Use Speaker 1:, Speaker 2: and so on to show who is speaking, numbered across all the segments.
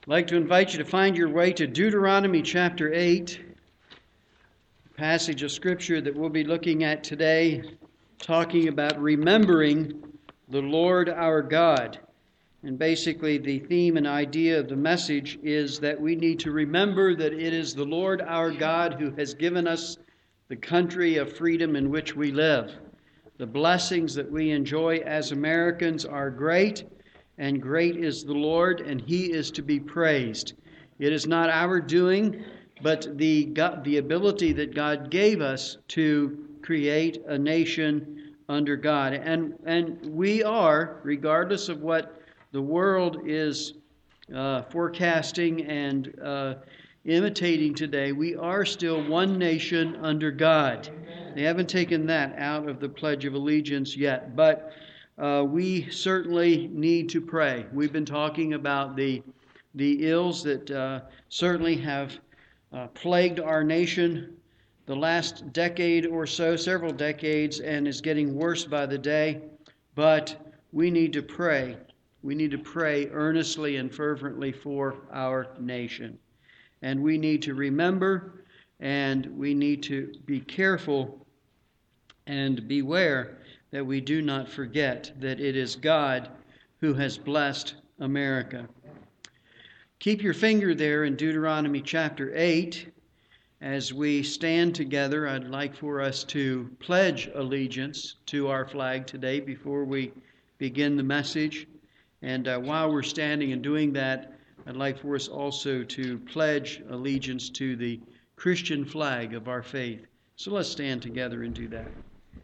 Speaker 1: I'd like to invite you to find your way to Deuteronomy chapter 8, a passage of Scripture that we'll be looking at today, talking about remembering the Lord our God. And basically the theme and idea of the message is that we need to remember that it is the Lord our God who has given us the country of freedom in which we live. The blessings that we enjoy as Americans are great, and great is the Lord, and He is to be praised. It is not our doing, but the ability that God gave us to create a nation under God. And we are, regardless of what the world is forecasting and imitating today, we are still one nation under God. They haven't taken that out of the Pledge of Allegiance yet, but we certainly need to pray. We've been talking about the ills that certainly have plagued our nation the last decade or so, several decades, and is getting worse by the day. But we need to pray. We need to pray earnestly and fervently for our nation. And we need to remember, and we need to be careful and beware that we do not forget that it is God who has blessed America. Keep your finger there in Deuteronomy chapter 8. As we stand together, I'd like for us to pledge allegiance to our flag today before we begin the message. And while we're standing and doing that, I'd like for us also to pledge allegiance to the Christian flag of our faith. So let's stand together and do that.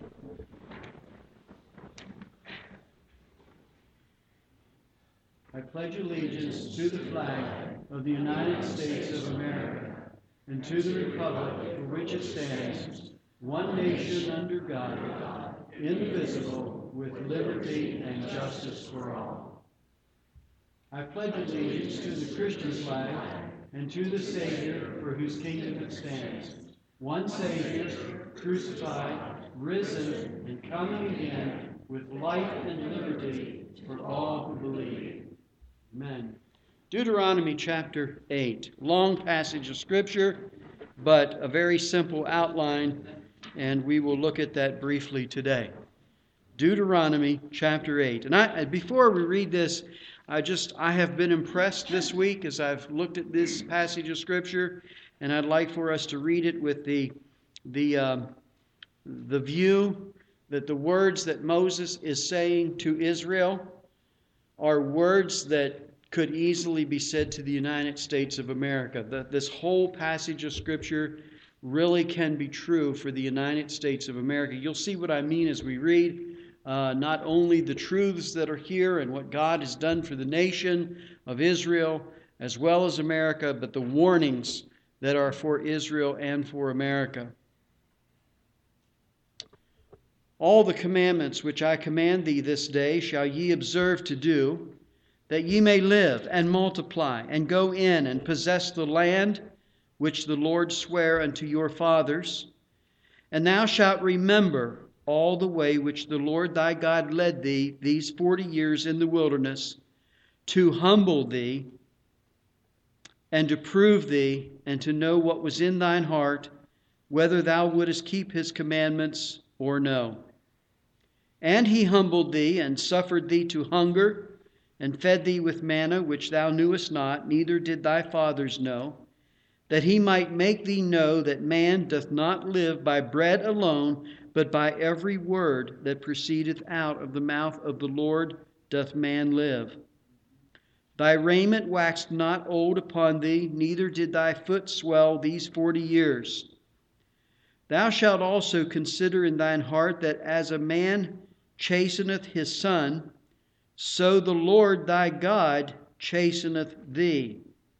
Speaker 1: I pledge allegiance to the flag of the United States of America and to the republic for which it stands, one nation under God, indivisible, with liberty and justice for all. I pledge allegiance to the Christian flag and to the Savior for whose kingdom it stands, one Savior, crucified, risen, and coming again, with life and liberty for all who believe. Amen. Deuteronomy chapter 8. Long passage of Scripture, but a very simple outline, and we will look at that briefly today. Deuteronomy chapter 8. And before we read this, I have been impressed this week as I've looked at this passage of Scripture, and I'd like for us to read it with the view that the words that Moses is saying to Israel are words that could easily be said to the United States of America. This whole passage of Scripture really can be true for the United States of America. You'll see what I mean as we read. Not only the truths that are here and what God has done for the nation of Israel as well as America, but the warnings that are for Israel and for America. All the commandments which I command thee this day shall ye observe to do, that ye may live and multiply and go in and possess the land which the Lord sware unto your fathers. And thou shalt remember all the way which the Lord thy God led thee these 40 years in the wilderness, to humble thee and to prove thee and to know what was in thine heart, whether thou wouldest keep his commandments or no. And he humbled thee and suffered thee to hunger, and fed thee with manna which thou knewest not, neither did thy fathers know, that he might make thee know that man doth not live by bread alone, but by every word that proceedeth out of the mouth of the Lord doth man live. Thy raiment waxed not old upon thee, neither did thy foot swell these 40 years. Thou shalt also consider in thine heart that as a man chasteneth his son, so the Lord thy God chasteneth thee.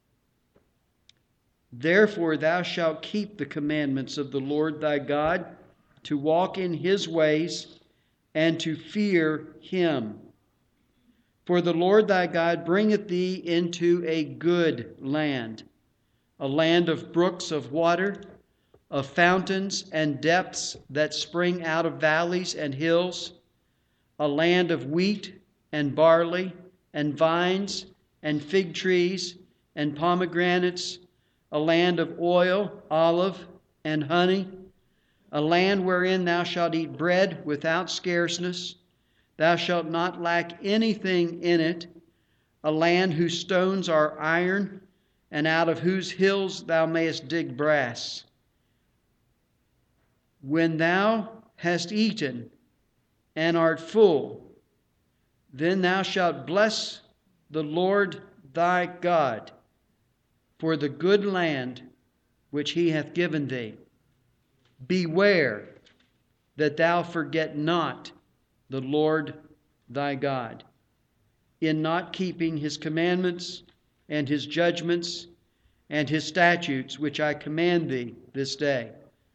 Speaker 1: Therefore thou shalt keep the commandments of the Lord thy God, to walk in his ways, and to fear him. For the Lord thy God bringeth thee into a good land, a land of brooks of water, of fountains and depths that spring out of valleys and hills, a land of wheat and barley and vines and fig trees and pomegranates, a land of oil, olive, and honey, a land wherein thou shalt eat bread without scarceness, thou shalt not lack anything in it, a land whose stones are iron, and out of whose hills thou mayest dig brass. When thou hast eaten and art full, then thou shalt bless the Lord thy God for the good land which he hath given thee. Beware that thou forget not the Lord thy God, in not keeping his commandments and his judgments and his statutes, which I command thee this day.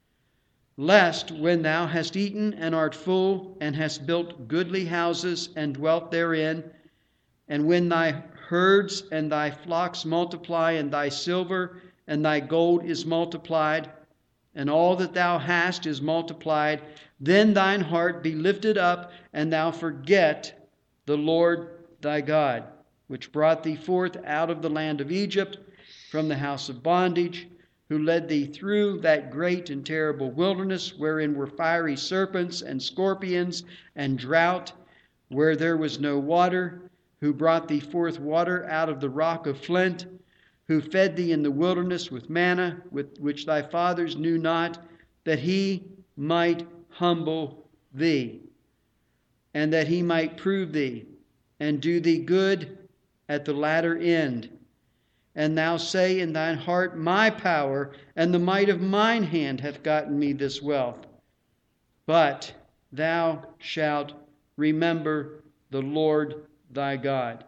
Speaker 1: Lest, when thou hast eaten and art full, and hast built goodly houses and dwelt therein, and when thy herds and thy flocks multiply, and thy silver and thy gold is multiplied, and all that thou hast is multiplied, then thine heart be lifted up, and thou forget the Lord thy God, which brought thee forth out of the land of Egypt, from the house of bondage, who led thee through that great and terrible wilderness, wherein were fiery serpents and scorpions and drought, where there was no water, who brought thee forth water out of the rock of flint, who fed thee in the wilderness with manna, which thy fathers knew not, that he might humble thee, and that he might prove thee, and do thee good at the latter end. And thou say in thine heart, my power and the might of mine hand hath gotten me this wealth. But thou shalt remember the Lord thy God.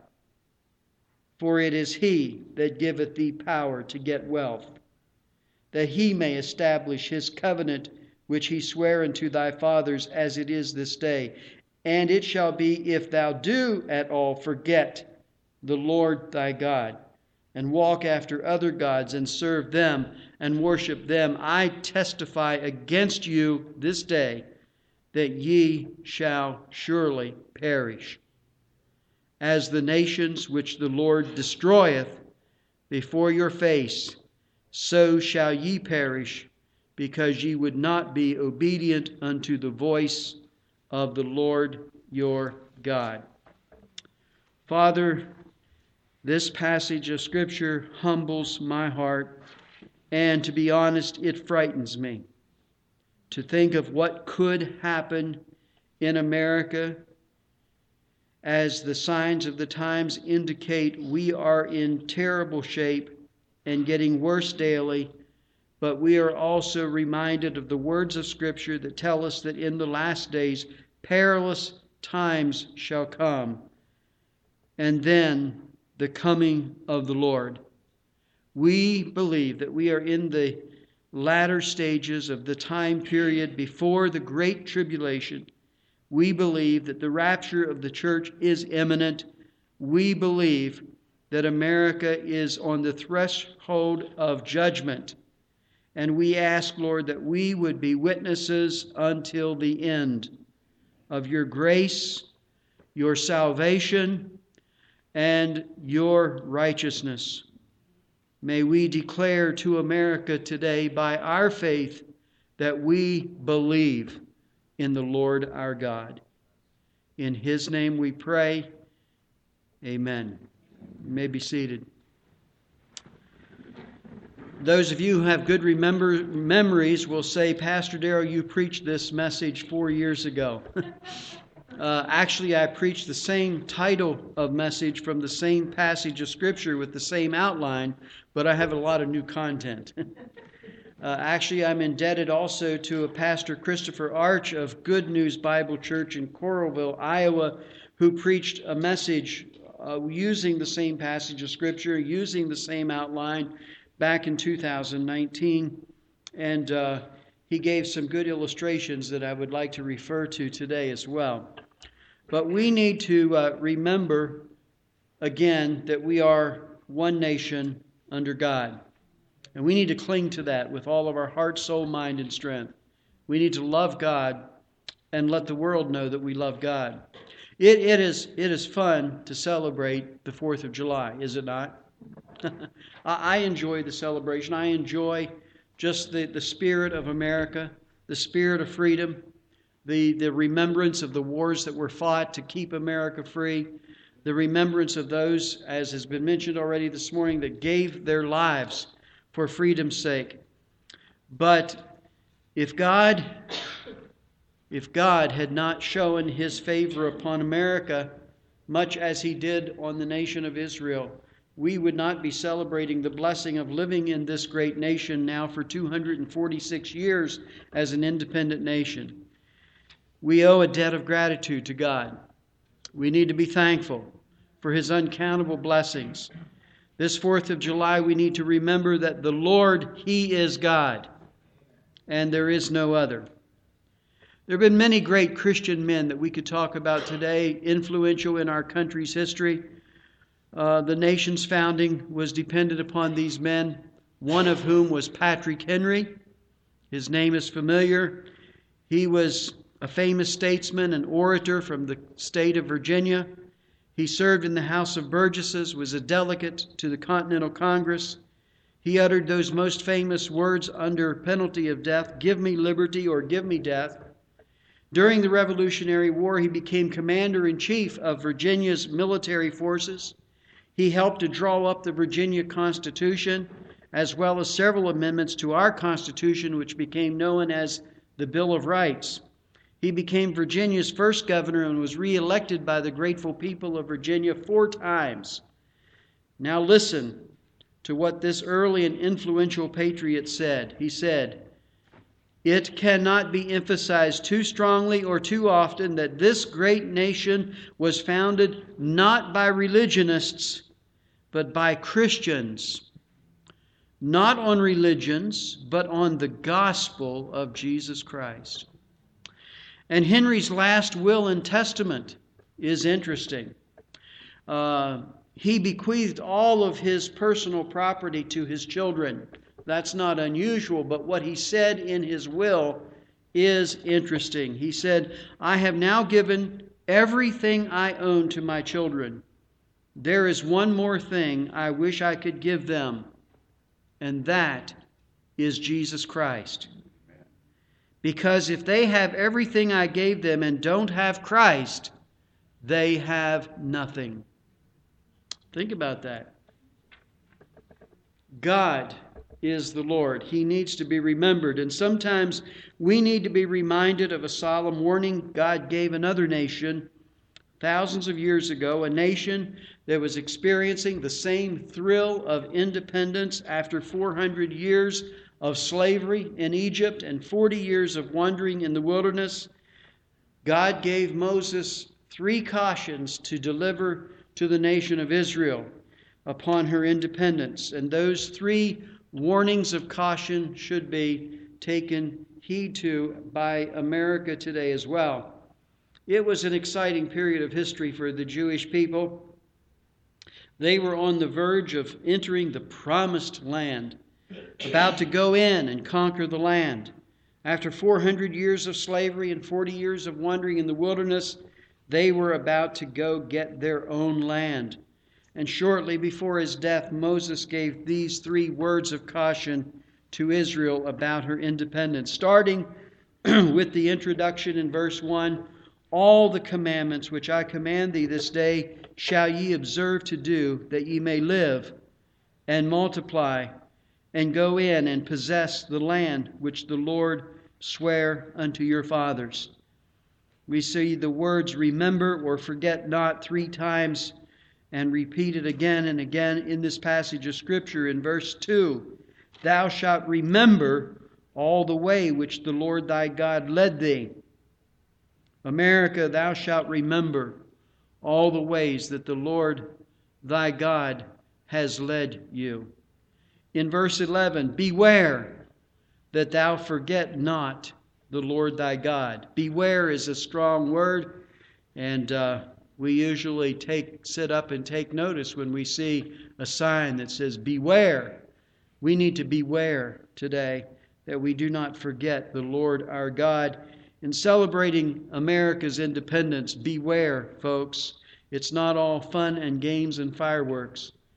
Speaker 1: For it is he that giveth thee power to get wealth, that he may establish his covenant which he sware unto thy fathers, as it is this day. And it shall be, if thou do at all forget the Lord thy God, and walk after other gods, and serve them, and worship them, I testify against you this day, that ye shall surely perish. As the nations which the Lord destroyeth before your face, so shall ye perish, because ye would not be obedient unto the voice of the Lord your God. Father, this passage of Scripture humbles my heart, and to be honest, it frightens me to think of what could happen in America. As the signs of the times indicate, we are in terrible shape and getting worse daily, but we are also reminded of the words of Scripture that tell us that in the last days perilous times shall come, and then the coming of the Lord. We believe that we are in the latter stages of the time period before the Great Tribulation. We believe that the rapture of the church is imminent. We believe that America is on the threshold of judgment. And we ask, Lord, that we would be witnesses until the end of your grace, your salvation, and your righteousness. May we declare to America today by our faith that we believe in the Lord our God. In his name we pray. Amen. You may be seated. Those of you who have good memories will say, Pastor Darrell, you preached this message 4 years ago. Actually, I preached the same title of message from the same passage of Scripture with the same outline, but I have a lot of new content. Actually, I'm indebted also to a Pastor Christopher Arch of Good News Bible Church in Coralville, Iowa, who preached a message using the same passage of Scripture, using the same outline back in 2019. And he gave some good illustrations that I would like to refer to today as well. But we need to remember again that we are one nation under God. And we need to cling to that with all of our heart, soul, mind, and strength. We need to love God and let the world know that we love God. It is fun to celebrate the 4th of July, is it not? I enjoy the celebration. I enjoy just the spirit of America, the spirit of freedom, the remembrance of the wars that were fought to keep America free, the remembrance of those, as has been mentioned already this morning, that gave their lives for freedom's sake. But if God had not shown his favor upon America, much as he did on the nation of Israel, we would not be celebrating the blessing of living in this great nation now for 246 years as an independent nation. We owe a debt of gratitude to God. We need to be thankful for his uncountable blessings. This 4th of July, we need to remember that the Lord, he is God, and there is no other. There have been many great Christian men that we could talk about today, influential in our country's history. The nation's founding was dependent upon these men, one of whom was Patrick Henry. His name is familiar. He was a famous statesman and orator from the state of Virginia. He served in the House of Burgesses, was a delegate to the Continental Congress. He uttered those most famous words under penalty of death, "Give me liberty or give me death." During the Revolutionary War, he became commander-in-chief of Virginia's military forces. He helped to draw up the Virginia Constitution, as well as several amendments to our Constitution, which became known as the Bill of Rights. He became Virginia's first governor and was re-elected by the grateful people of Virginia 4 times. Now listen to what this early and influential patriot said. He said, "It cannot be emphasized too strongly or too often that this great nation was founded not by religionists, but by Christians, not on religions, but on the gospel of Jesus Christ." And Henry's last will and testament is interesting. He bequeathed all of his personal property to his children. That's not unusual, but what he said in his will is interesting. He said, "I have now given everything I own to my children. There is one more thing I wish I could give them, and that is Jesus Christ. Because if they have everything I gave them and don't have Christ, they have nothing." Think about that. God is the Lord. He needs to be remembered. And sometimes we need to be reminded of a solemn warning God gave another nation thousands of years ago, a nation that was experiencing the same thrill of independence after 400 years of slavery in Egypt and 40 years of wandering in the wilderness. God gave Moses 3 cautions to deliver to the nation of Israel upon her independence. And those 3 warnings of caution should be taken heed to by America today as well. It was an exciting period of history for the Jewish people. They were on the verge of entering the promised land, about to go in and conquer the land. After 400 years of slavery and 40 years of wandering in the wilderness, they were about to go get their own land. And shortly before his death, Moses gave these 3 words of caution to Israel about her independence, starting with the introduction in verse 1, "All the commandments which I command thee this day shall ye observe to do, that ye may live and multiply, and go in and possess the land which the Lord sware unto your fathers." We see the words "remember" or "forget not" 3 times and repeated again and again in this passage of Scripture. In verse 2, "Thou shalt remember all the way which the Lord thy God led thee." America, thou shalt remember all the ways that the Lord thy God has led you. In verse 11, "Beware that thou forget not the Lord thy God." Beware is a strong word, and we usually sit up and take notice when we see a sign that says beware. We need to beware today that we do not forget the Lord our God. In celebrating America's independence, beware, folks. It's not all fun and games and fireworks.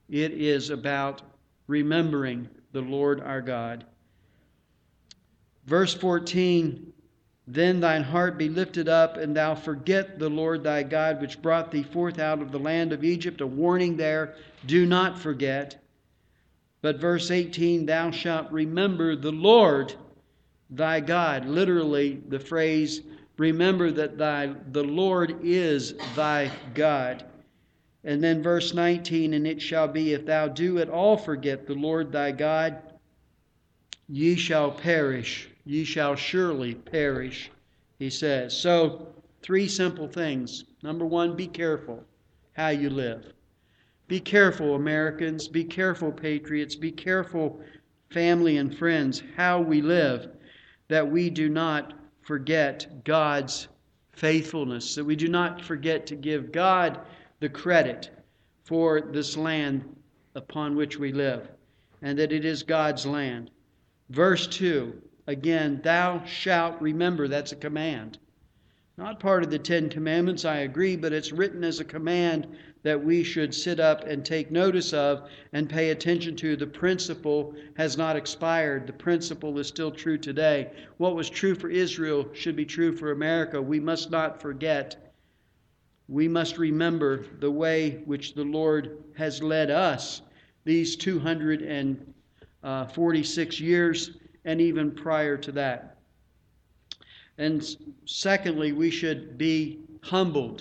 Speaker 1: It is about remembering the Lord our God. Verse 14, then thine heart be lifted up, and thou forget the Lord thy God, which brought thee forth out of the land of Egypt. A warning there, do not forget. But verse 18, thou shalt remember the Lord thy God. Literally, the phrase, remember that the Lord is thy God. And then verse 19, and it shall be, if thou do at all forget the Lord thy God, ye shall perish. Ye shall surely perish, he says. So, three simple things. Number one, be careful how you live. Be careful, Americans. Be careful, patriots. Be careful, family and friends, how we live, that we do not forget God's faithfulness, that we do not forget to give God the credit for this land upon which we live, and that it is God's land. Verse 2, again, thou shalt remember. That's a command. Not part of the Ten Commandments, I agree, but it's written as a command that we should sit up and take notice of and pay attention to. The principle has not expired. The principle is still true today. What was true for Israel should be true for America. We must not forget. We must remember the way which the Lord has led us these 246 years and even prior to that. And secondly, we should be humbled.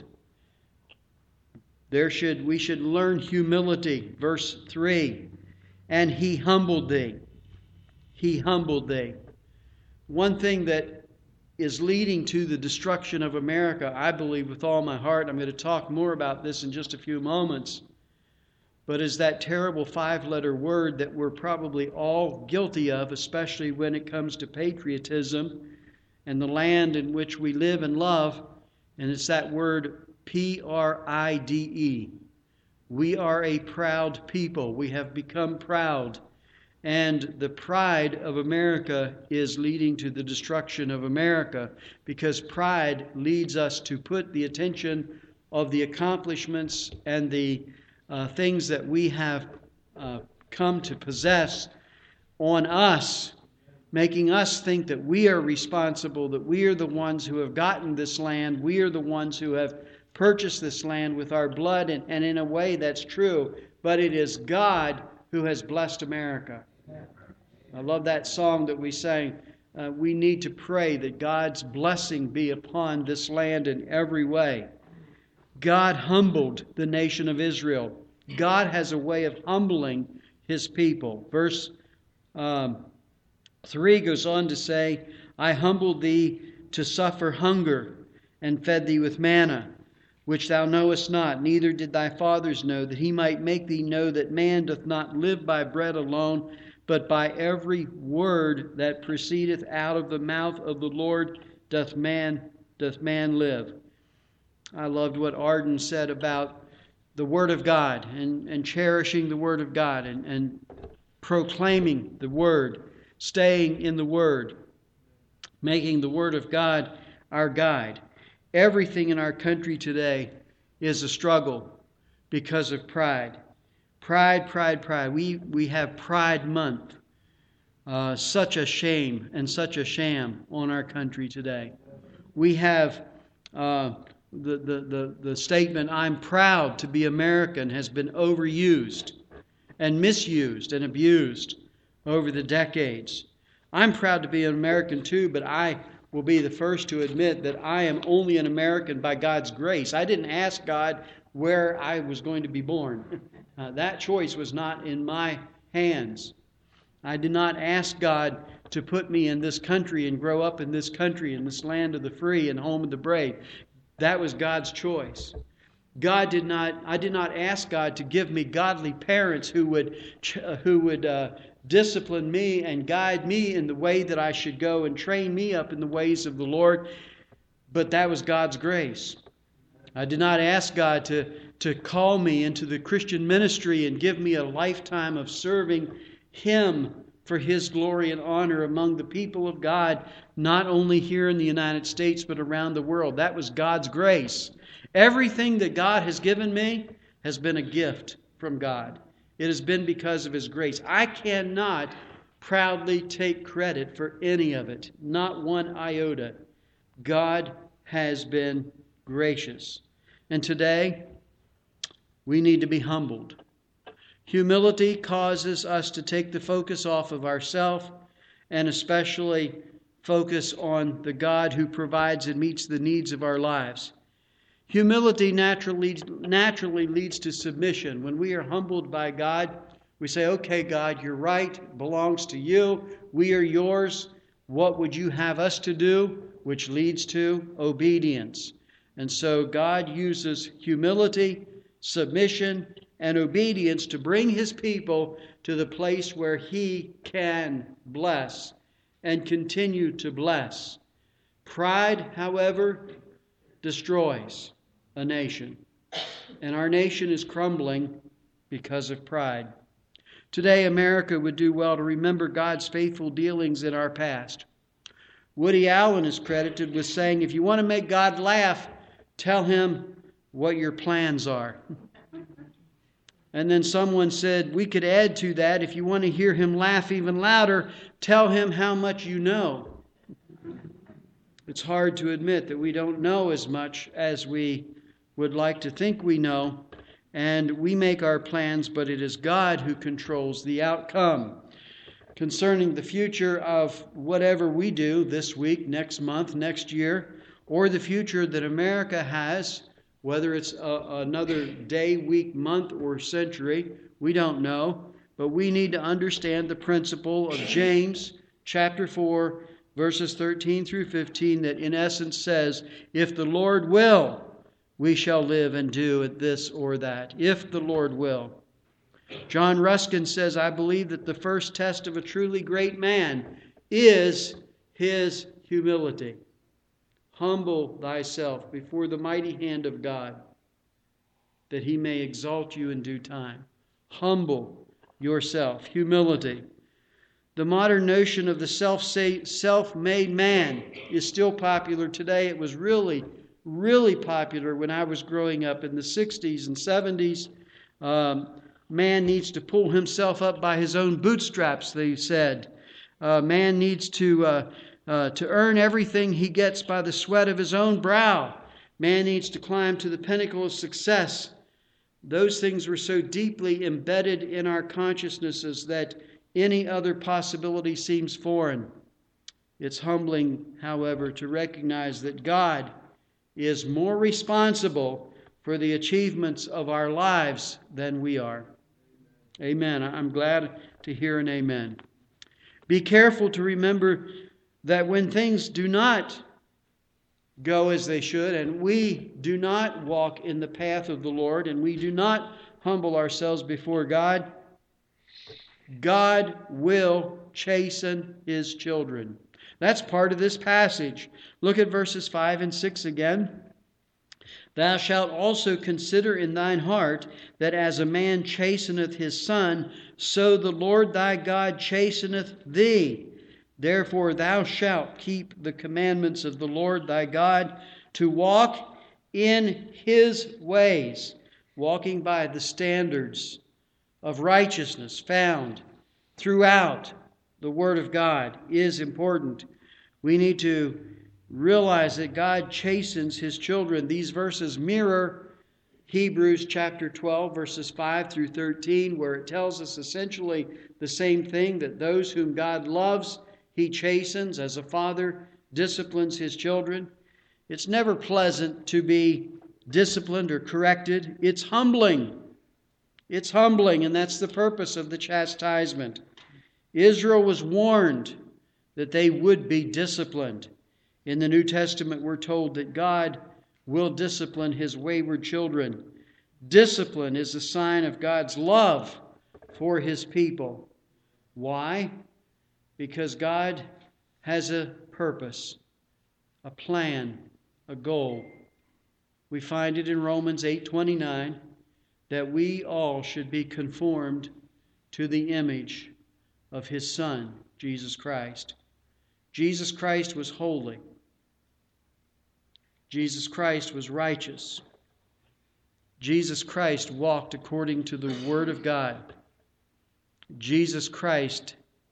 Speaker 1: We should learn humility. Verse 3, and he humbled thee. He humbled thee. One thing that is leading to the destruction of America, I believe with all my heart, I'm going to talk more about this in just a few moments, but is that terrible 5-letter word that we're probably all guilty of, especially when it comes to patriotism and the land in which we live and love, and it's that word Pride. We are a proud people. We have become proud. And the pride of America is leading to the destruction of America, because pride leads us to put the attention of the accomplishments and the things that we have come to possess on us, making us think that we are responsible, that we are the ones who have gotten this land, we are the ones who have purchased this land with our blood, and in a way that's true, but it is God who has blessed America. I love that song that we sang. We need to pray that God's blessing be upon this land in every way. God humbled the nation of Israel. God has a way of humbling his people. Verse 3 goes on to say, I humbled thee to suffer hunger, and fed thee with manna, which thou knowest not, neither did thy fathers know, that he might make thee know that man doth not live by bread alone, but by every word that proceedeth out of the mouth of the Lord doth man live. I loved what Arden said about the Word of God and cherishing the Word of God and proclaiming the Word, staying in the Word, making the Word of God our guide. Everything in our country today is a struggle because of pride. Pride. We have Pride Month. Such a shame and such a sham on our country today. We have the statement, I'm proud to be American, has been overused and misused and abused over the decades. I'm proud to be an American too, but I will be the first to admit that I am only an American by God's grace. I didn't ask God where I was going to be born. That choice was not in my hands. I did not ask God to put me in this country and grow up in this country, in this land of the free and home of the brave. That was God's choice. I did not ask God to give me godly parents who would discipline me and guide me in the way that I should go and train me up in the ways of the Lord. But that was God's grace. I did not ask God to call me into the Christian ministry and give me a lifetime of serving Him for His glory and honor among the people of God, not only here in the United States, but around the world. That was God's grace. Everything that God has given me has been a gift from God. it has been because of His grace. I cannot proudly take credit for any of it, not one iota. God has been gracious. And today, we need to be humbled. Humility causes us to take the focus off of ourselves and especially focus on the God who provides and meets the needs of our lives. Humility naturally leads to submission. When we are humbled by God, we say, okay, God, you're right. It belongs to you. We are yours. What would you have us to do? Which leads to obedience. And so God uses humility, submission, and obedience to bring His people to the place where He can bless and continue to bless. Pride, however, destroys a nation. And our nation is crumbling because of pride. Today, America would do well to remember God's faithful dealings in our past. Woody Allen is credited with saying, if you want to make God laugh, tell Him what your plans are. And then someone said, we could add to that, if you want to hear Him laugh even louder, tell Him how much you know. It's hard to admit that we don't know as much as we would like to think we know, and we make our plans, but it is God who controls the outcome. Concerning the future of whatever we do this week, next month, next year, or the future that America has, whether it's another day, week, month, or century, we don't know. But we need to understand the principle of James chapter 4, verses 13 through 15, that in essence says, if the Lord will, we shall live and do this or that. If the Lord will. John Ruskin says, I believe that the first test of a truly great man is his humility. Humble thyself before the mighty hand of God, that He may exalt you in due time. Humble yourself. Humility. The modern notion of the self-made man is still popular today. It was really popular when I was growing up in the 60s and 70s. Man needs to pull himself up by his own bootstraps, they said. Man needs to earn everything he gets by the sweat of his own brow. Man needs to climb to the pinnacle of success. Those things were so deeply embedded in our consciousnesses that any other possibility seems foreign. It's humbling, however, to recognize that God is more responsible for the achievements of our lives than we are. Amen. I'm glad to hear an amen. Be careful to remember that when things do not go as they should, and we do not walk in the path of the Lord, and we do not humble ourselves before God, God will chasten His children. That's part of this passage. Look at verses 5 and 6 again. Thou shalt also consider in thine heart that as a man chasteneth his son, so the Lord thy God chasteneth thee. Therefore thou shalt keep the commandments of the Lord thy God, to walk in His ways, walking by the standards of righteousness found throughout the Word of God is important. We need to realize that God chastens His children. These verses mirror Hebrews chapter 12, verses 5 through 13, where it tells us essentially the same thing, that those whom God loves, He chastens as a father disciplines his children. It's never pleasant to be disciplined or corrected. It's humbling. It's humbling, and that's the purpose of the chastisement. Israel was warned that they would be disciplined. In the New Testament, we're told that God will discipline His wayward children. Discipline is a sign of God's love for His people. Why? Because God has a purpose, a plan, a goal. We find it in Romans 8:29 that we all should be conformed to the image of His Son, Jesus Christ. Jesus Christ was holy. Jesus Christ was righteous. Jesus Christ walked according to the Word of God. Jesus Christ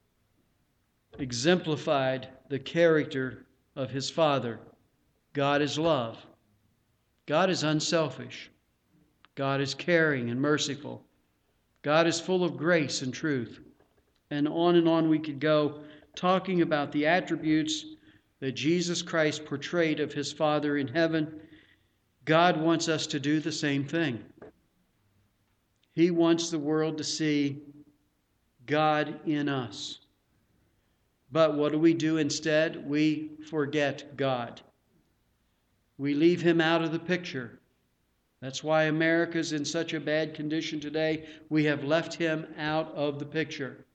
Speaker 1: exemplified the character of his Father. God is love. God is unselfish. God is caring and merciful. God is full of grace and truth. And on we could go talking about the attributes that Jesus Christ portrayed of his Father in heaven. God wants us to do the same thing. He wants the world to see God in us. But what do we do instead? We forget God. We leave him out of the picture. That's why America's in such a bad condition today. We have left him out of the picture.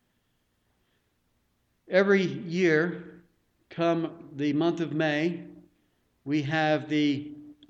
Speaker 1: Every year, come the month of May, we have the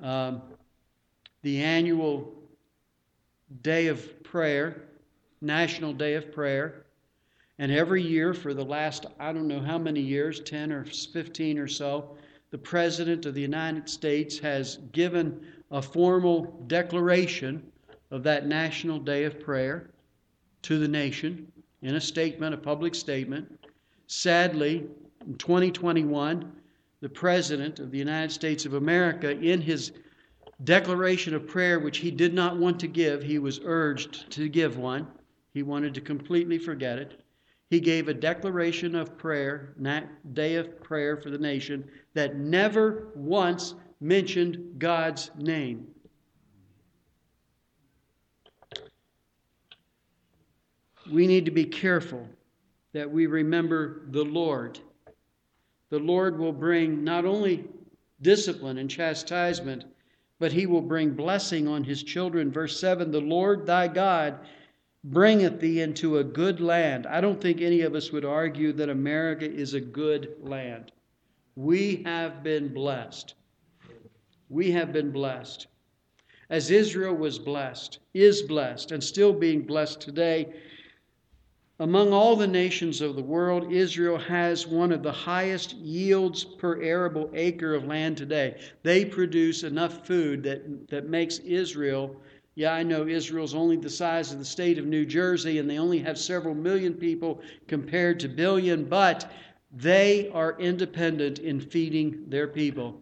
Speaker 1: annual Day of Prayer, National Day of Prayer. And every year for the last, I don't know how many years, 10 or 15 or so, the President of the United States has given a formal declaration of that National Day of Prayer to the nation in a statement, a public statement. Sadly, in 2021, the President of the United States of America, in his declaration of prayer, which he did not want to give, he was urged to give one. He wanted to completely forget it. He gave a declaration of prayer, day of prayer for the nation, that never once mentioned God's name. We need to be careful that we remember the Lord. The Lord will bring not only discipline and chastisement, but he will bring blessing on his children. Verse 7, the Lord thy God bringeth thee into a good land. I don't think any of us would argue that America is a good land. We have been blessed. We have been blessed. As Israel was blessed, is blessed, and still being blessed today, among all the nations of the world, Israel has one of the highest yields per arable acre of land today. They produce enough food that makes Israel, I know Israel's only the size of the state of New Jersey, and they only have several million people compared to billion, but they are independent in feeding their people.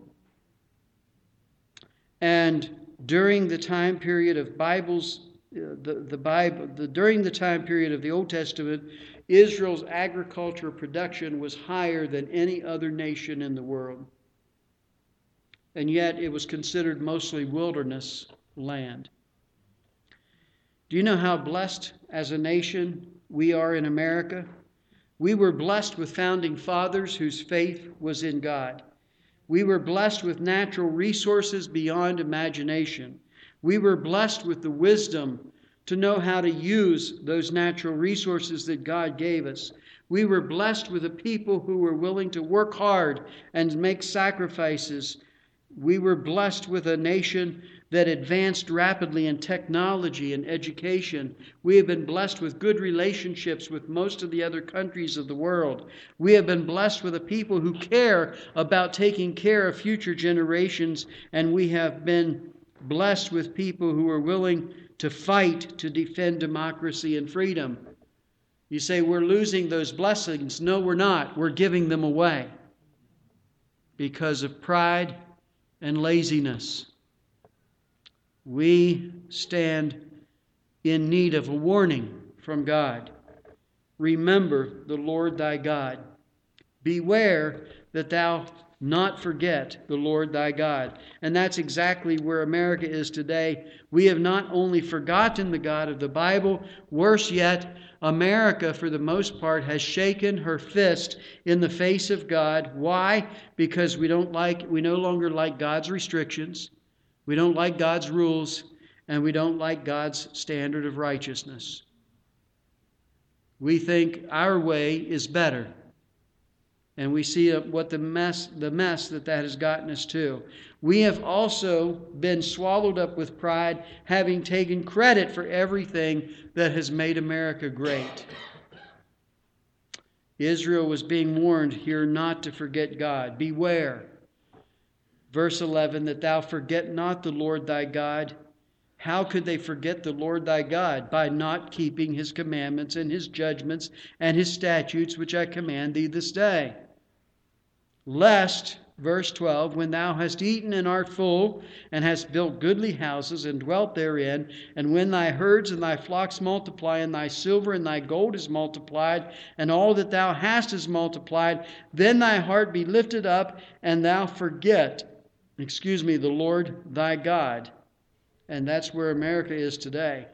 Speaker 1: And during the time period of during the time period of the Old Testament, Israel's agricultural production was higher than any other nation in the world. And yet it was considered mostly wilderness land. Do you know how blessed as a nation we are in America? We were blessed with founding fathers whose faith was in God. We were blessed with natural resources beyond imagination. We were blessed with the wisdom to know how to use those natural resources that God gave us. We were blessed with a people who were willing to work hard and make sacrifices. We were blessed with a nation that advanced rapidly in technology and education. We have been blessed with good relationships with most of the other countries of the world. We have been blessed with a people who care about taking care of future generations, and we have been blessed with people who are willing to fight to defend democracy and freedom. You say, we're losing those blessings. No, we're not. We're giving them away because of pride and laziness. We stand in need of a warning from God. Remember the Lord thy God. Beware that thou not forget the Lord thy God. And that's exactly where America is today. We have not only forgotten the God of the Bible, worse yet, America, for the most part, has shaken her fist in the face of God. Why? Because we no longer like God's restrictions, we don't like God's rules, and we don't like God's standard of righteousness. We think our way is better. And we see what the mess that has gotten us to. We have also been swallowed up with pride, having taken credit for everything that has made America great. Israel was being warned here not to forget God. Beware. Verse 11, that thou forget not the Lord thy God, How could they forget the Lord thy God? By not keeping his commandments and his judgments and his statutes, which I command thee this day. Lest, verse 12, when thou hast eaten and art full, and hast built goodly houses and dwelt therein, and when thy herds and thy flocks multiply, and thy silver and thy gold is multiplied, and all that thou hast is multiplied, then thy heart be lifted up, and thou forget, the Lord thy God. And that's where America is today.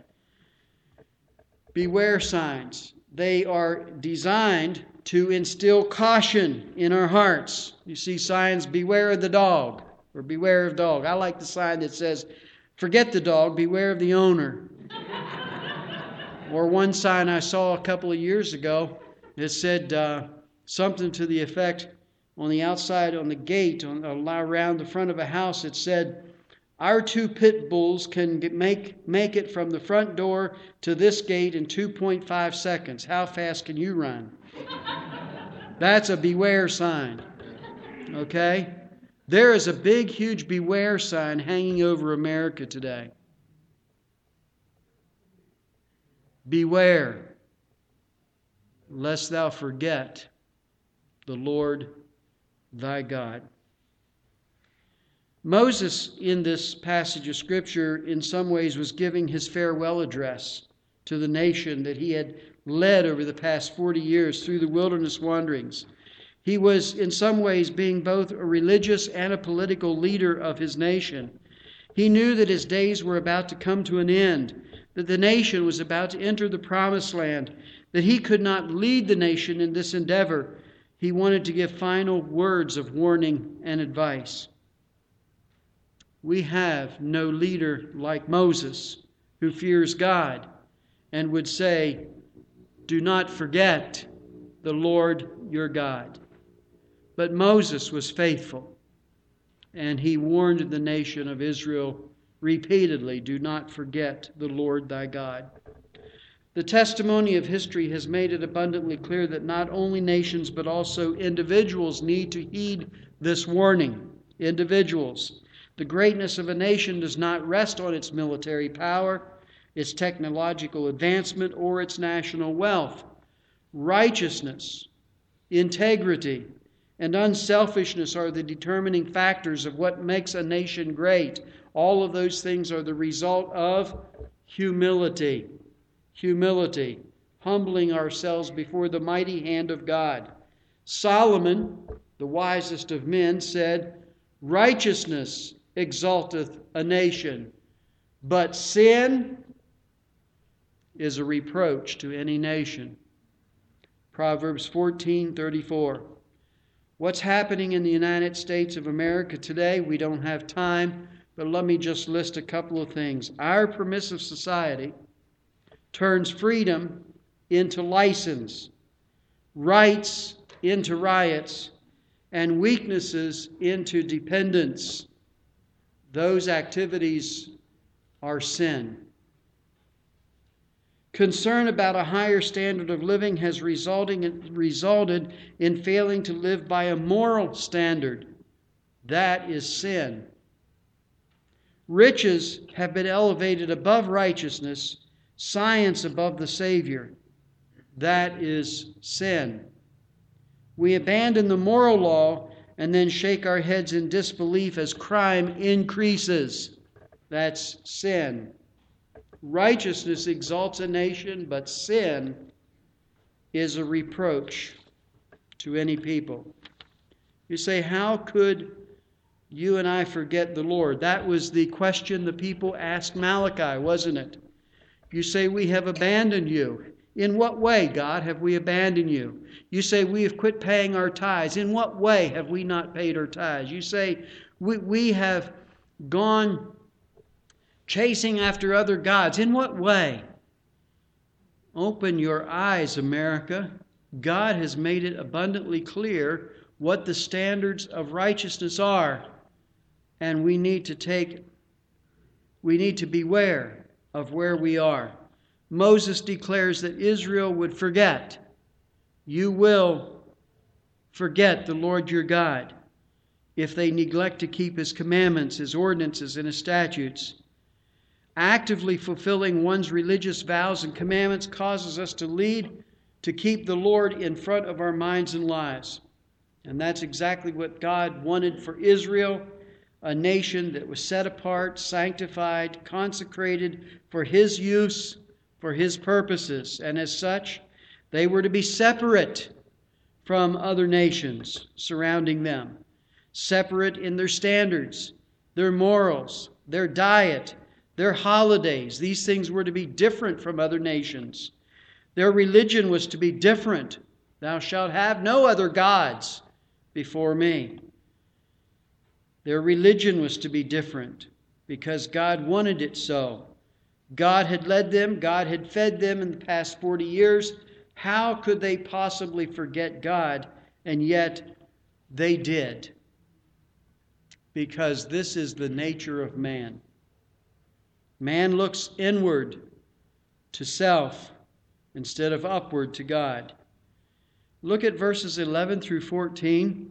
Speaker 1: Beware signs. They are designed to instill caution in our hearts. You see signs, beware of the dog, or beware of dog. I like the sign that says, forget the dog, beware of the owner. Or one sign I saw a couple of years ago that said something to the effect, on the outside, on the gate, around the front of a house, it said, our 2 pit bulls can make it from the front door to this gate in 2.5 seconds. How fast can you run? That's a beware sign. Okay? There is a big, huge beware sign hanging over America today. Beware, lest thou forget the Lord thy God. Moses, in this passage of Scripture, in some ways was giving his farewell address to the nation that he had led over the past 40 years through the wilderness wanderings. He was, in some ways, being both a religious and a political leader of his nation. He knew that his days were about to come to an end, that the nation was about to enter the promised land, that he could not lead the nation in this endeavor. He wanted to give final words of warning and advice. We have no leader like Moses who fears God and would say, do not forget the Lord your God. But Moses was faithful, and he warned the nation of Israel repeatedly, do not forget the Lord thy God. The testimony of history has made it abundantly clear that not only nations but also individuals need to heed this warning. Individuals. The greatness of a nation does not rest on its military power, its technological advancement, or its national wealth. Righteousness, integrity, and unselfishness are the determining factors of what makes a nation great. All of those things are the result of humility. Humility, humbling ourselves before the mighty hand of God. Solomon, the wisest of men, said, righteousness exalteth a nation, but sin is a reproach to any nation. Proverbs 14:34. What's happening in the United States of America today, we don't have time, but let me just list a couple of things. Our permissive society turns freedom into license, rights into riots, and weaknesses into dependence. Those activities are sin. Concern about a higher standard of living has resulted in failing to live by a moral standard. That is sin. Riches have been elevated above righteousness, science above the Savior. That is sin. We abandon the moral law and then shake our heads in disbelief as crime increases. That's sin. Righteousness exalts a nation, but sin is a reproach to any people. You say, how could you and I forget the Lord? That was the question the people asked Malachi, wasn't it? You say, we have abandoned you. In what way, God, have we abandoned you? You say, we have quit paying our tithes. In what way have we not paid our tithes? You say, we have gone chasing after other gods. In what way? Open your eyes, America. God has made it abundantly clear what the standards of righteousness are. And we need to beware of where we are. Moses declares that Israel would forget. You will forget the Lord your God if they neglect to keep his commandments, his ordinances, and his statutes. Actively fulfilling one's religious vows and commandments causes us to keep the Lord in front of our minds and lives. And that's exactly what God wanted for Israel, a nation that was set apart, sanctified, consecrated for His use, for His purposes. And as such, they were to be separate from other nations surrounding them. Separate in their standards, their morals, their diet, their holidays. These things were to be different from other nations. Their religion was to be different. Thou shalt have no other gods before me. Their religion was to be different because God wanted it so. God had led them, God had fed them in the past 40 years. How could they possibly forget God? And yet they did. Because this is the nature of man. Man looks inward to self instead of upward to God. Look at verses 11 through 14.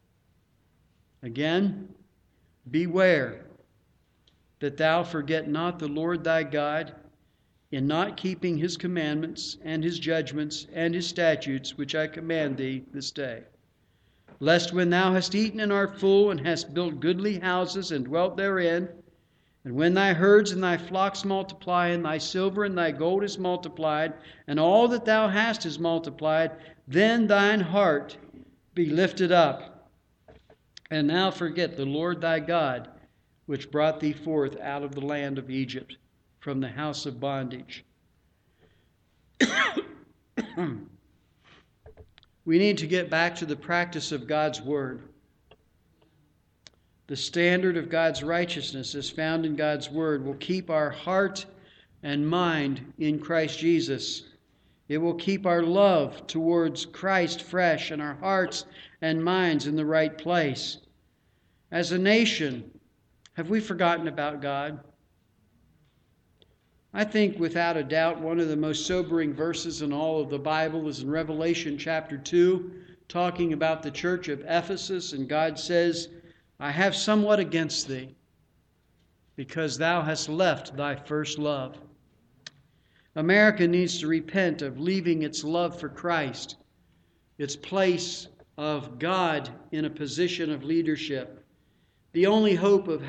Speaker 1: Again, beware that thou forget not the Lord thy God in not keeping His commandments and His judgments and His statutes, which I command thee this day. Lest when thou hast eaten and art full, and hast built goodly houses and dwelt therein, and when thy herds and thy flocks multiply, and thy silver and thy gold is multiplied, and all that thou hast is multiplied, then thine heart be lifted up, and thou forget the Lord thy God, which brought thee forth out of the land of Egypt, from the house of bondage. We need to get back to the practice of God's Word. The standard of God's righteousness as found in God's Word will keep our heart and mind in Christ Jesus. It will keep our love towards Christ fresh and our hearts and minds in the right place. As a nation, have we forgotten about God? I think without a doubt one of the most sobering verses in all of the Bible is in Revelation chapter 2, talking about the church of Ephesus, and God says, I have somewhat against thee, because thou hast left thy first love. America needs to repent of leaving its love for Christ, its place of God in a position of leadership. The only hope of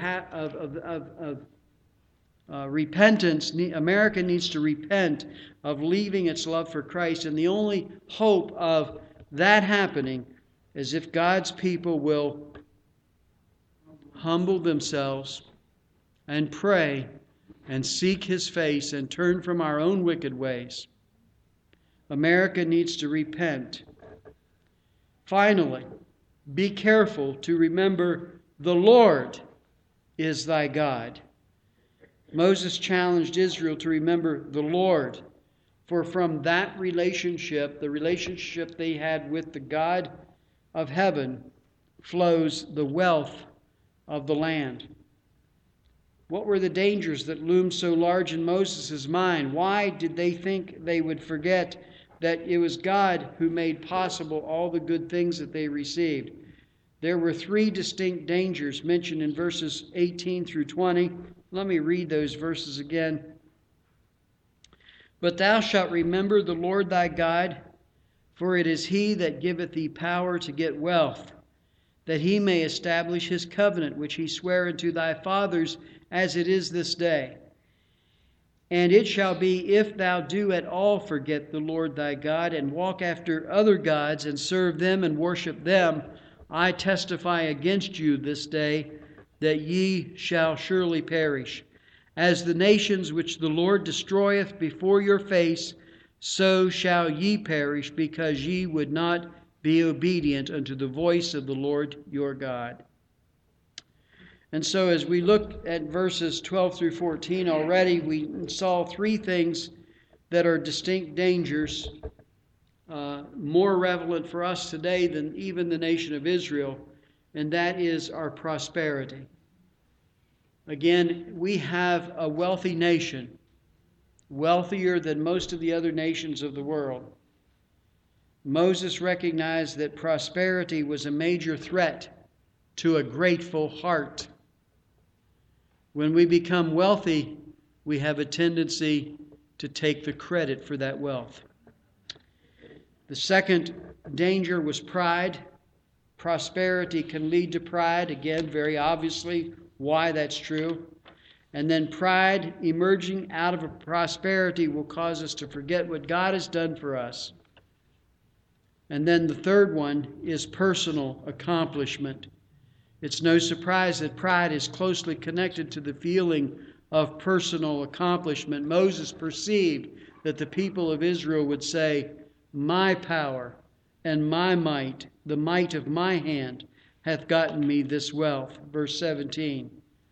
Speaker 1: repentance, America needs to repent of leaving its love for Christ, and the only hope of that happening is if God's people will humble themselves and pray and seek His face and turn from our own wicked ways. America needs to repent. Finally, be careful to remember the Lord is thy God. Moses challenged Israel to remember the Lord, for from that relationship, the relationship they had with the God of heaven, flows the wealth of the land. What were the dangers that loomed so large in Moses' mind? Why did they think they would forget that it was God who made possible all the good things that they received? There were three distinct dangers mentioned in verses 18 through 20. Let me read those verses again. But thou shalt remember the Lord thy God, for it is He that giveth thee power to get wealth, that He may establish His covenant, which He sware unto thy fathers, as it is this day. And it shall be, if thou do at all forget the Lord thy God, and walk after other gods, and serve them and worship them, I testify against you this day, that ye shall surely perish. As the nations which the Lord destroyeth before your face, so shall ye perish, because ye would not be obedient unto the voice of the Lord your God. And so as we look at verses 12 through 14 already, we saw three things that are distinct dangers, more relevant for us today than even the nation of Israel, and that is our prosperity. Again, we have a wealthy nation, wealthier than most of the other nations of the world. Moses recognized that prosperity was a major threat to a grateful heart. When we become wealthy, we have a tendency to take the credit for that wealth. The second danger was pride. Prosperity can lead to pride. Again, very obviously why that's true. And then pride emerging out of a prosperity will cause us to forget what God has done for us. And then the third one is personal accomplishment. It's no surprise that pride is closely connected to the feeling of personal accomplishment. Moses perceived that the people of Israel would say, "My power and my might, the might of my hand, hath gotten me this wealth." Verse 17.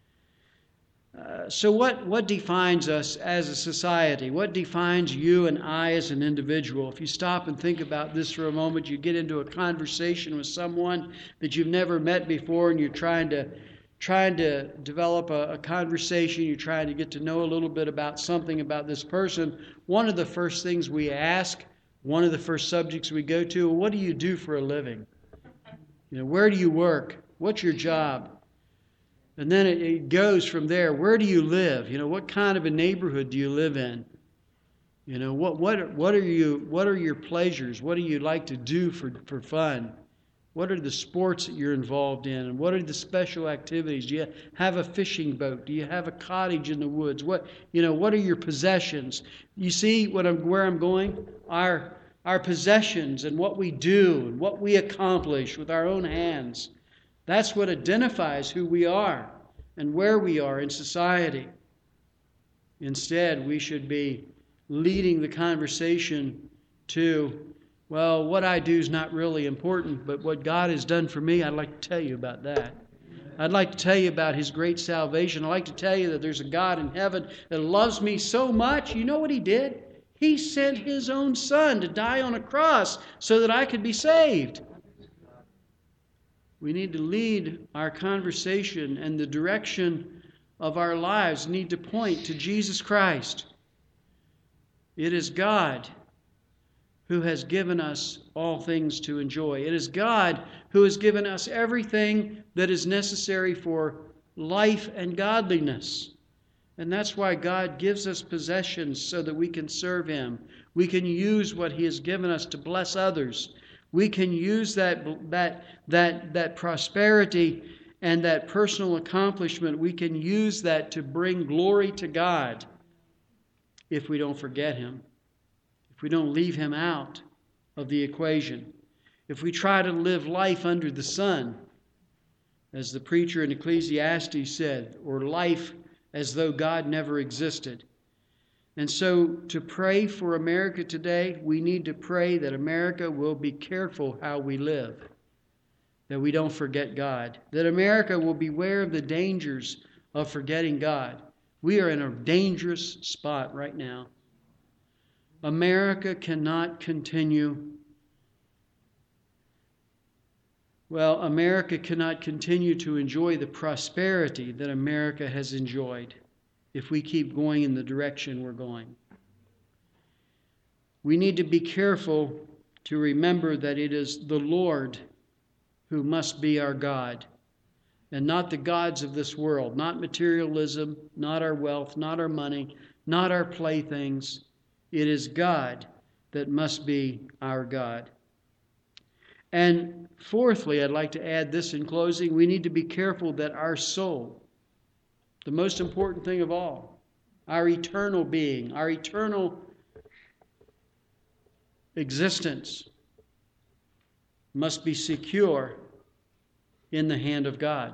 Speaker 1: So what defines us as a society? What defines you and I as an individual? If you stop and think about this for a moment, you get into a conversation with someone that you've never met before, and you're trying to develop a conversation. You're trying to get to know a little bit about something about this person. One of the first things we ask, one of the first subjects we go to, what do you do for a living? Where do you work? What's your job? And then it goes from there. Where do you live? What kind of a neighborhood do you live in? What are your pleasures? What do you like to do for fun? What are the sports that you're involved in? And what are the special activities? Do you have a fishing boat? Do you have a cottage in the woods? What are your possessions? You see where I'm going? Our possessions and what we do and what we accomplish with our own hands. That's what identifies who we are and where we are in society. Instead, we should be leading the conversation to, well, what I do is not really important, but what God has done for me, I'd like to tell you about that. I'd like to tell you about His great salvation. I'd like to tell you that there's a God in heaven that loves me so much. You know what He did? He sent His own Son to die on a cross so that I could be saved. We need to lead our conversation, and the direction of our lives need to point to Jesus Christ. It is God who has given us all things to enjoy. It is God who has given us everything that is necessary for life and godliness. And that's why God gives us possessions so that we can serve Him. We can use what He has given us to bless others. We can use that prosperity and that personal accomplishment. We can use that to bring glory to God if we don't forget Him, if we don't leave Him out of the equation, if we try to live life under the sun, as the preacher in Ecclesiastes said, or life as though God never existed. And so to pray for America today, we need to pray that America will be careful how we live, that we don't forget God, that America will beware of the dangers of forgetting God. We are in a dangerous spot right now. America cannot continue. America cannot continue to enjoy the prosperity that America has enjoyed if we keep going in the direction we're going. We need to be careful to remember that it is the Lord who must be our God, and not the gods of this world, not materialism, not our wealth, not our money, not our playthings. It is God that must be our God. And fourthly, I'd like to add this in closing. We need to be careful that our soul, the most important thing of all, our eternal being, our eternal existence, must be secure in the hand of God.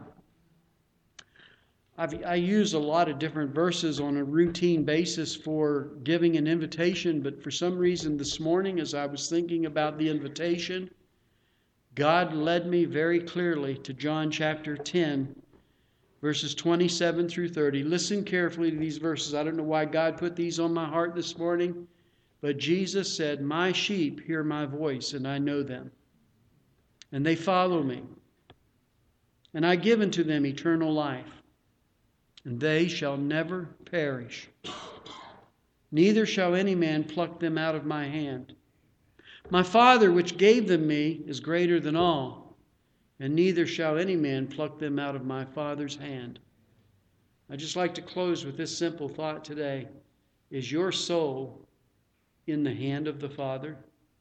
Speaker 1: I use a lot of different verses on a routine basis for giving an invitation, but for some reason this morning, as I was thinking about the invitation, God led me very clearly to John chapter 10, verses 27 through 30. Listen carefully to these verses. I don't know why God put these on my heart this morning, but Jesus said, "My sheep hear my voice, and I know them, and they follow me. And I give unto them eternal life, and they shall never perish. Neither shall any man pluck them out of my hand. My Father which gave them me is greater than all, and neither shall any man pluck them out of my Father's hand." I'd just like to close with this simple thought today. Is your soul in the hand of the Father?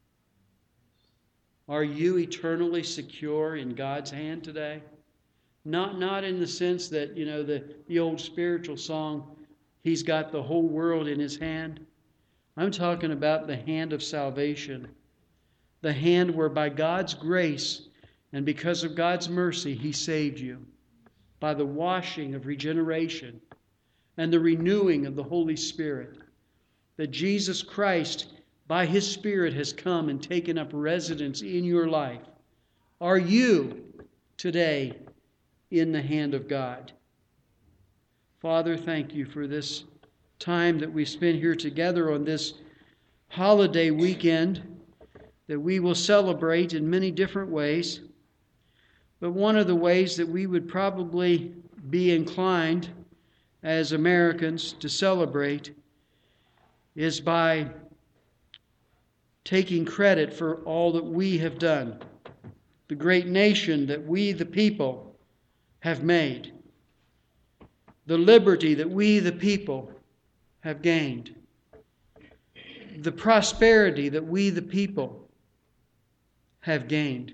Speaker 1: Are you eternally secure in God's hand today? Not in the sense that, the old spiritual song, He's got the whole world in His hand. I'm talking about the hand of salvation. The hand where by God's grace and because of God's mercy, He saved you. By the washing of regeneration and the renewing of the Holy Spirit. That Jesus Christ, by His Spirit, has come and taken up residence in your life. Are you today in the hand of God? Father, thank You for this time that we spend here together on this holiday weekend that we will celebrate in many different ways. But one of the ways that we would probably be inclined as Americans to celebrate is by taking credit for all that we have done, the great nation that we, the people, have made, the liberty that we, the people, have gained, the prosperity that we, the people, have gained.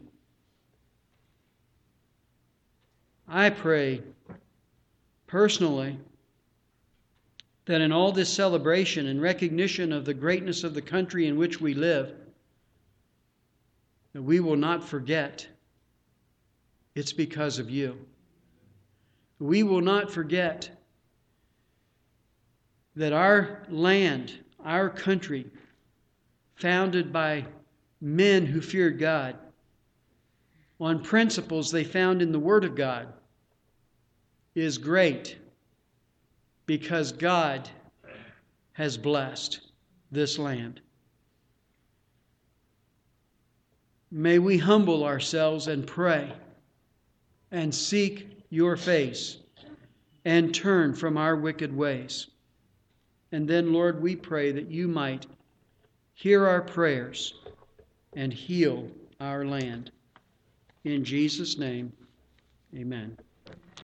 Speaker 1: I pray personally that in all this celebration and recognition of the greatness of the country in which we live, that we will not forget it's because of You. We will not forget that our land, our country, founded by men who feared God, on principles they found in the Word of God, is great because God has blessed this land. May we humble ourselves and pray and seek Your face and turn from our wicked ways. And then, Lord, we pray that You might hear our prayers and heal our land. In Jesus' name, amen.